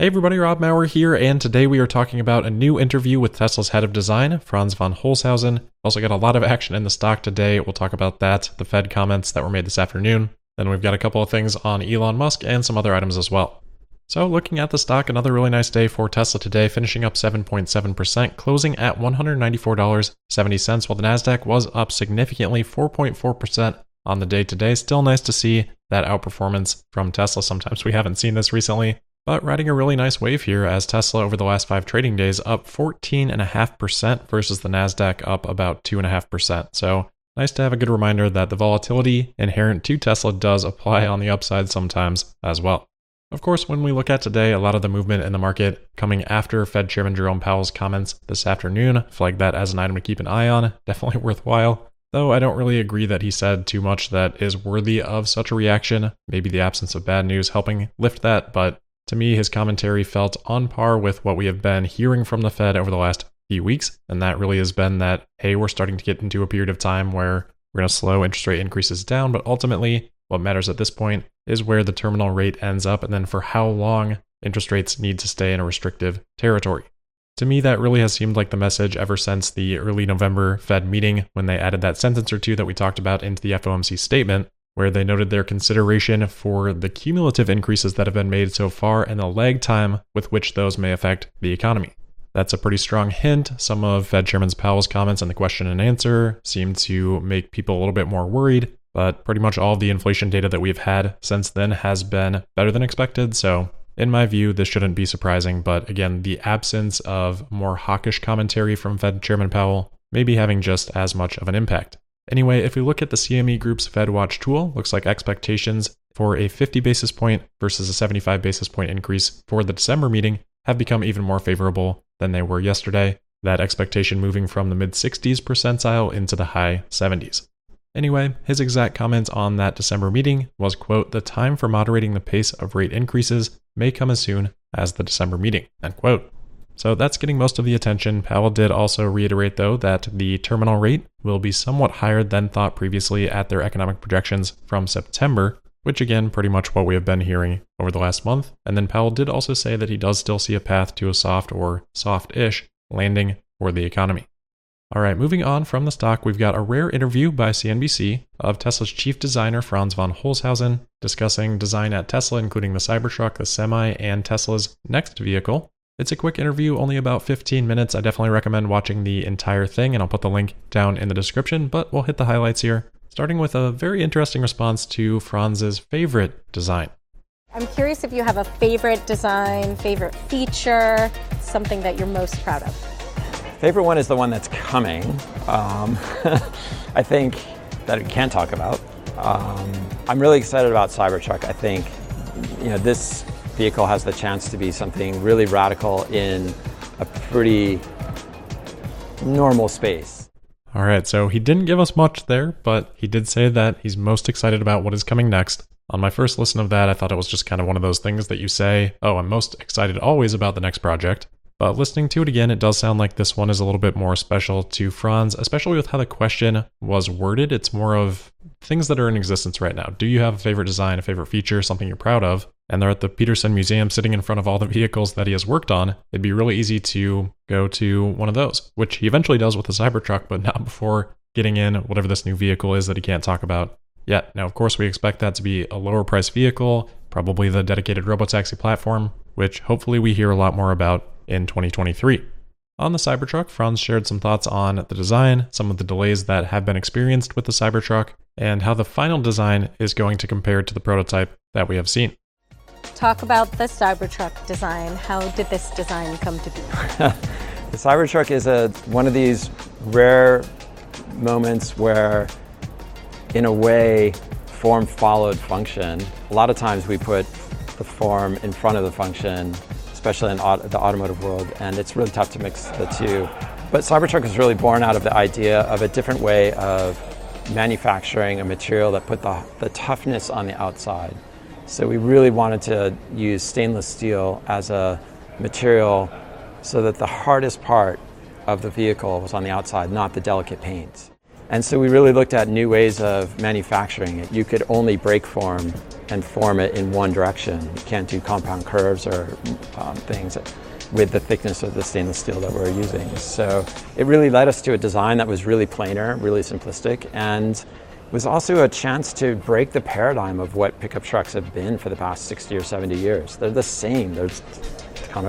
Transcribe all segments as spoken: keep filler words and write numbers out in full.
Hey everybody, Rob Maurer here, and today we are talking about a new interview with Tesla's head of design, Franz von Holzhausen. Also got a lot of action in the stock today. We'll talk about that, the Fed comments that were made this afternoon. Then we've got a couple of things on Elon Musk and some other items as well. So looking at the stock, another really nice day for Tesla today, finishing up seven point seven percent, closing at one hundred ninety-four dollars and seventy cents, while the Nasdaq was up significantly, four point four percent on the day today. Still nice to see that outperformance from Tesla. Sometimes we haven't seen this recently. But riding a really nice wave here as Tesla over the last five trading days up fourteen point five percent versus the Nasdaq up about two point five percent. So nice to have a good reminder that the volatility inherent to Tesla does apply on the upside sometimes as well. Of course, when we look at today, a lot of the movement in the market coming after Fed Chairman Jerome Powell's comments this afternoon, flagged that as an item to keep an eye on, definitely worthwhile. Though I don't really agree that he said too much that is worthy of such a reaction. Maybe the absence of bad news helping lift that, but to me, his commentary felt on par with what we have been hearing from the Fed over the last few weeks, and that really has been that, hey, we're starting to get into a period of time where we're going to slow interest rate increases down, but ultimately, what matters at this point is where the terminal rate ends up, and then for how long interest rates need to stay in a restrictive territory. To me, that really has seemed like the message ever since the early November Fed meeting, when they added that sentence or two that we talked about into the F O M C statement, where they noted their consideration for the cumulative increases that have been made so far and the lag time with which those may affect the economy. That's a pretty strong hint. Some of Fed Chairman Powell's comments in the question and answer seem to make people a little bit more worried, but pretty much all of the inflation data that we've had since then has been better than expected. So in my view, this shouldn't be surprising, but again, the absence of more hawkish commentary from Fed Chairman Powell may be having just as much of an impact. Anyway, if we look at the C M E Group's FedWatch tool, looks like expectations for a fifty basis point versus a seventy-five basis point increase for the December meeting have become even more favorable than they were yesterday. That expectation moving from the mid sixties percentile into the high seventies. Anyway, his exact comment on that December meeting was, quote, "The time for moderating the pace of rate increases may come as soon as the December meeting," end quote. So that's getting most of the attention. Powell did also reiterate, though, that the terminal rate will be somewhat higher than thought previously at their economic projections from September, which again, pretty much what we have been hearing over the last month. And then Powell did also say that he does still see a path to a soft or soft-ish landing for the economy. All right, moving on from the stock, we've got a rare interview by C N B C of Tesla's chief designer, Franz von Holzhausen, discussing design at Tesla, including the Cybertruck, the Semi, and Tesla's next vehicle. It's a quick interview, only about fifteen minutes. I definitely recommend watching the entire thing, and I'll put the link down in the description, but we'll hit the highlights here, starting with a very interesting response to Franz's favorite design. I'm curious if you have a favorite design, favorite feature, something that you're most proud of. Favorite one is the one that's coming. Um, I think that we can talk about. Um, I'm really excited about Cybertruck. I think, you know, this vehicle has the chance to be something really radical in a pretty normal space. All right, so he didn't give us much there, but he did say that he's most excited about what is coming next. On my first listen of that, I thought it was just kind of one of those things that you say, oh, I'm most excited always about the next project. But listening to it again, it does sound like this one is a little bit more special to Franz, especially with how the question was worded. It's more of things that are in existence right now. Do you have a favorite design, a favorite feature, something you're proud of? And they're at the Peterson Museum sitting in front of all the vehicles that he has worked on. It'd be really easy to go to one of those, which he eventually does with the Cybertruck, but not before getting in whatever this new vehicle is that he can't talk about yet. Now, of course, we expect that to be a lower price vehicle, probably the dedicated robotaxi platform, which hopefully we hear a lot more about in twenty twenty-three. On the Cybertruck, Franz shared some thoughts on the design, some of the delays that have been experienced with the Cybertruck, and how the final design is going to compare to the prototype that we have seen. Talk about the Cybertruck design. How did this design come to be? The Cybertruck is a one of these rare moments where, in a way, form followed function. A lot of times we put the form in front of the function, especially in auto, the automotive world, and it's really tough to mix the two. But Cybertruck is really born out of the idea of a different way of manufacturing a material that put the, the toughness on the outside. So we really wanted to use stainless steel as a material so that the hardest part of the vehicle was on the outside, not the delicate paint. And so we really looked at new ways of manufacturing it. You could only break form and form it in one direction. You can't do compound curves or um, things with the thickness of the stainless steel that we're using. So it really led us to a design that was really plainer, really simplistic, and was also a chance to break the paradigm of what pickup trucks have been for the past sixty or seventy years. They're the same. There's kind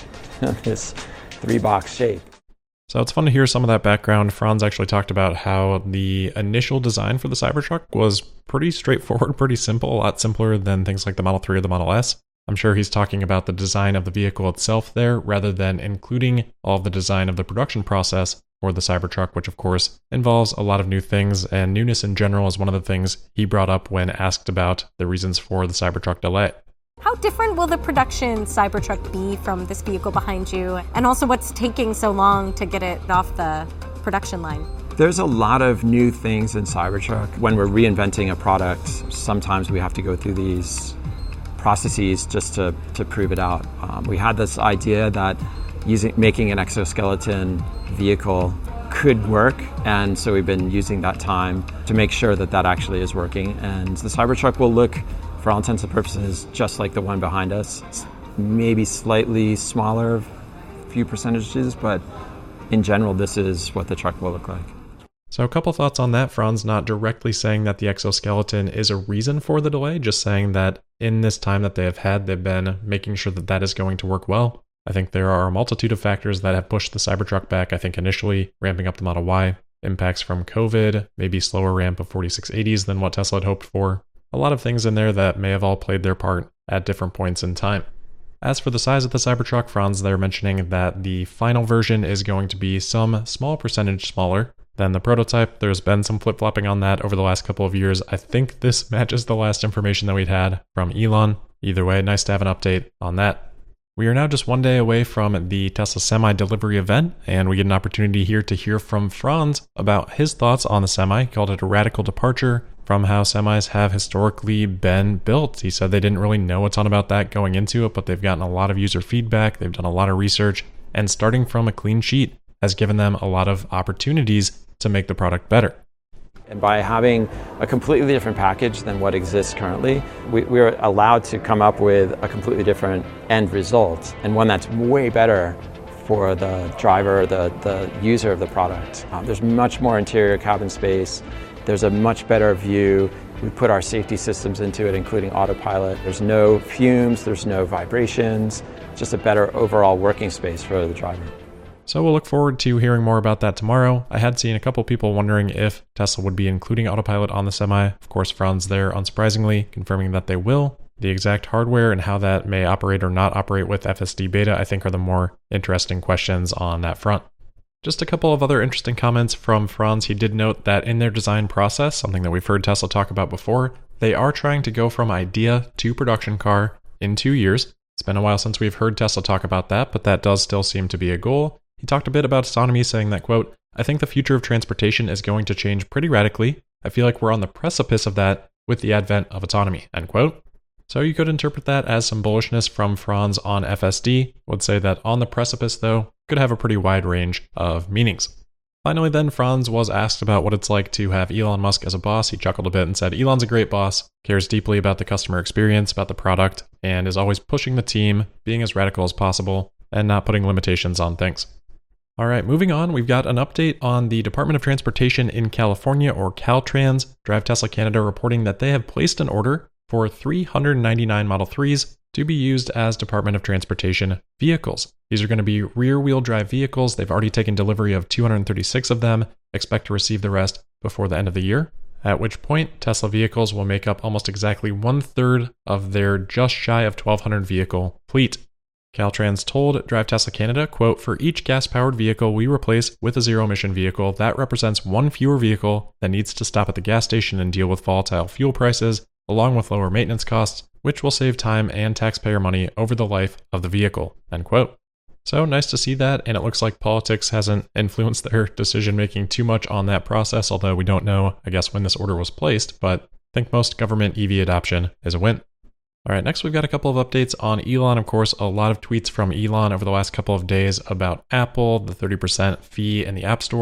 of this three-box shape. So it's fun to hear some of that background. Franz actually talked about how the initial design for the Cybertruck was pretty straightforward, pretty simple, a lot simpler than things like the Model three or the Model S. I'm sure he's talking about the design of the vehicle itself there, rather than including all of the design of the production process for the Cybertruck, which of course involves a lot of new things, and newness in general is one of the things he brought up when asked about the reasons for the Cybertruck delay. How different will the production Cybertruck be from this vehicle behind you? And also, what's taking so long to get it off the production line? There's a lot of new things in Cybertruck. When we're reinventing a product, sometimes we have to go through these processes just to, to prove it out. Um, we had this idea that using making an exoskeleton vehicle could work, and so we've been using that time to make sure that that actually is working. And the Cybertruck will look, for all intents and purposes, just like the one behind us. It's maybe slightly smaller, a few percentages, but in general, this is what the truck will look like. So a couple thoughts on that. Franz not directly saying that the exoskeleton is a reason for the delay, just saying that in this time that they have had, they've been making sure that that is going to work well. I think there are a multitude of factors that have pushed the Cybertruck back. I think initially ramping up the Model Y, impacts from COVID, maybe slower ramp of forty-six eighties than what Tesla had hoped for. A lot of things in there that may have all played their part at different points in time. As for the size of the Cybertruck, Franz there mentioning that the final version is going to be some small percentage smaller than the prototype. There's been some flip-flopping on that over the last couple of years. I think this matches the last information that we'd had from Elon. Either way, nice to have an update on that. We are now just one day away from the Tesla Semi delivery event, and we get an opportunity here to hear from Franz about his thoughts on the Semi. He called it a radical departure from how semis have historically been built. He said they didn't really know a ton about that going into it, but they've gotten a lot of user feedback, they've done a lot of research, and starting from a clean sheet has given them a lot of opportunities to make the product better. And by having a completely different package than what exists currently, we, we're allowed to come up with a completely different end result, and one that's way better for the driver, the, the user of the product. Um, there's much more interior cabin space. There's a much better view. We put our safety systems into it, including autopilot. There's no fumes, there's no vibrations, just a better overall working space for the driver. So we'll look forward to hearing more about that tomorrow. I had seen a couple people wondering if Tesla would be including autopilot on the Semi. Of course, Franz there, unsurprisingly, confirming that they will. The exact hardware and how that may operate or not operate with F S D beta, I think, are the more interesting questions on that front. Just a couple of other interesting comments from Franz. He did note that in their design process, something that we've heard Tesla talk about before, they are trying to go from idea to production car in two years. It's been a while since we've heard Tesla talk about that, but that does still seem to be a goal. He talked a bit about autonomy, saying that, quote, "I think the future of transportation is going to change pretty radically. I feel like we're on the precipice of that with the advent of autonomy," end quote. So you could interpret that as some bullishness from Franz on F S D. Would say that on the precipice, though, could have a pretty wide range of meanings. Finally then, Franz was asked about what it's like to have Elon Musk as a boss. He chuckled a bit and said, "Elon's a great boss, cares deeply about the customer experience, about the product, and is always pushing the team, being as radical as possible, and not putting limitations on things." All right, moving on, we've got an update on the Department of Transportation in California, or Caltrans. Drive Tesla Canada reporting that they have placed an order for three hundred ninety-nine Model threes to be used as Department of Transportation vehicles. These are going to be rear-wheel drive vehicles. They've already taken delivery of two hundred thirty-six of them, expect to receive the rest before the end of the year, at which point Tesla vehicles will make up almost exactly one-third of their just shy of twelve hundred vehicle fleet. Caltrans told Drive Tesla Canada, quote, "For each gas-powered vehicle we replace with a zero-emission vehicle, that represents one fewer vehicle that needs to stop at the gas station and deal with volatile fuel prices, along with lower maintenance costs, which will save time and taxpayer money over the life of the vehicle," end quote. So nice to see that, and it looks like politics hasn't influenced their decision-making too much on that process, although we don't know, I guess, when this order was placed, but I think most government E V adoption is a win. All right, next we've got a couple of updates on Elon. Of course, a lot of tweets from Elon over the last couple of days about Apple, the thirty percent fee in the App Store.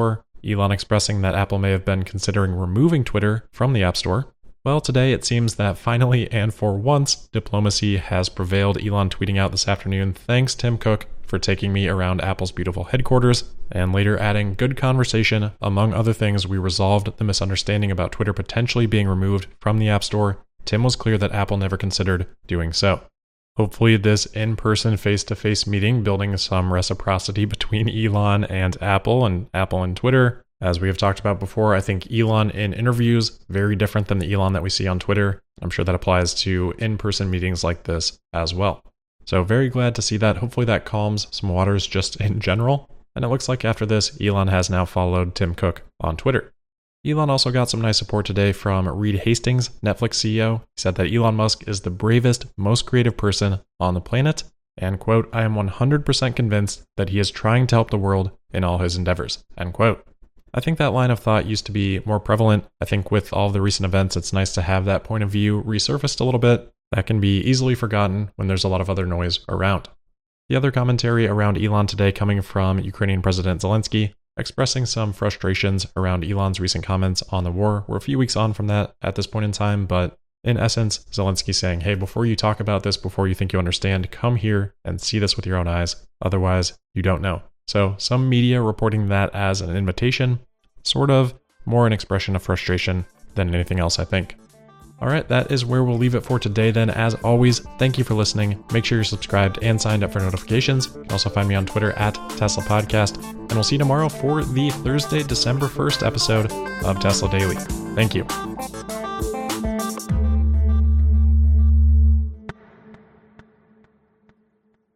Elon expressing that Apple may have been considering removing Twitter from the App Store. Well, today it seems that finally and for once, diplomacy has prevailed. Elon tweeting out this afternoon, "Thanks Tim Cook for taking me around Apple's beautiful headquarters," and later adding, "Good conversation. Among other things, we resolved the misunderstanding about Twitter potentially being removed from the App Store. Tim was clear that Apple never considered doing so." Hopefully this in-person face-to-face meeting building some reciprocity between Elon and Apple and Apple and Twitter. As we have talked about before, I think Elon in interviews, very different than the Elon that we see on Twitter. I'm sure that applies to in-person meetings like this as well. So very glad to see that. Hopefully that calms some waters just in general. And it looks like after this, Elon has now followed Tim Cook on Twitter. Elon also got some nice support today from Reed Hastings, Netflix C E O. He said that Elon Musk is the bravest, most creative person on the planet. And quote, "I am one hundred percent convinced that he is trying to help the world in all his endeavors," end quote. I think that line of thought used to be more prevalent. I think with all the recent events, it's nice to have that point of view resurfaced a little bit. That can be easily forgotten when there's a lot of other noise around. The other commentary around Elon today coming from Ukrainian President Zelensky, expressing some frustrations around Elon's recent comments on the war. We're a few weeks on from that at this point in time, but in essence, Zelensky saying, hey, before you talk about this, before you think you understand, come here and see this with your own eyes. Otherwise, you don't know. So some media reporting that as an invitation, sort of more an expression of frustration than anything else, I think. All right, that is where we'll leave it for today then. As always, thank you for listening. Make sure you're subscribed and signed up for notifications. You can also find me on Twitter at Tesla Podcast. And we'll see you tomorrow for the Thursday, December first episode of Tesla Daily. Thank you.